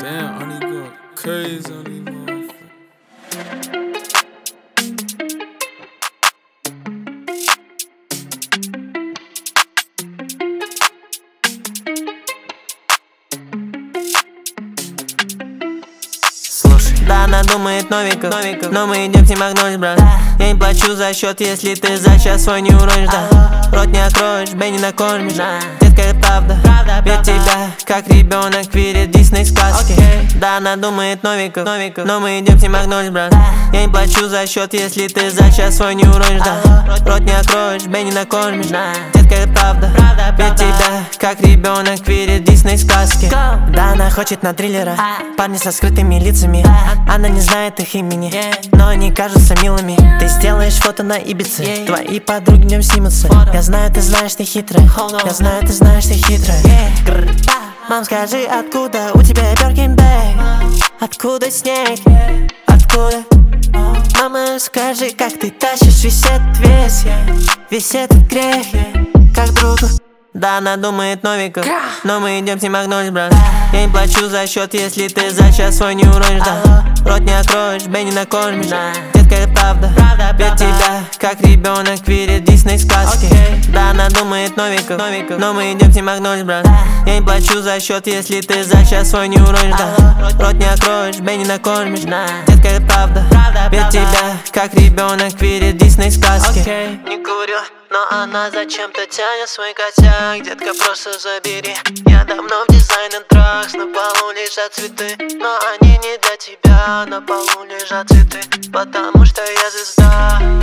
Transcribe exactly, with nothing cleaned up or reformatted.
Damn, I need to go crazy on these motherfuckers. Да, она думает Новиков, Новиков, но мы идем с ним огнуть, брат. Я не плачу за счет, если ты за час свой не уронишь, да. Рот не откроешь, Бенни накормишь, детка, это правда. Ведь тебя, как ребенок, видит Дисней сказки. Да, она думает Новиков, Новиков, но мы идем с ним огнуть, брат. Я не плачу за счет, если ты за час свой не уронишь, да. Рот не откроешь, Бенни накормишь, детка, это правда. Ведь тебя, как ребенок, видит Дисней сказки. Да, она хочет на триллера, парни со скрытыми лицами. Она не знает их имени, но они кажутся милыми. Ты сделаешь фото на Ибице, твои подруги днем снимутся. Я знаю, ты знаешь, ты хитрая. Я знаю, ты знаешь, ты хитрая. Мам, скажи, откуда у тебя Birkin bag? Откуда снег? Откуда? Мама, скажи, как ты тащишь весь этот вес, весь этот грех, как другу. Да, она думает Новиков, но мы идем с ним огнуть, брат. Я не плачу за счет, если ты за час свой не уронишь, да. Рот не откроешь, Бенни накормишь, детка, это правда. Ведь тебя, как ребенок, видит Дисней сказки. Да, она думает Новиков, Новиков, но мы идем с ним огнуть, брат. Я не плачу за счет, если ты за час свой не уронишь, да. Рот не откроешь, Бенни накормишь, детка, это правда. Ведь тебя, как ребенок, видит Дисней сказки. Не курю, но она зачем-то тянет свой котяк. Детка, просто забери. Я давно в дизайнер тракс. На полу лежат цветы, но они не для тебя. На полу лежат цветы, потому что я звезда.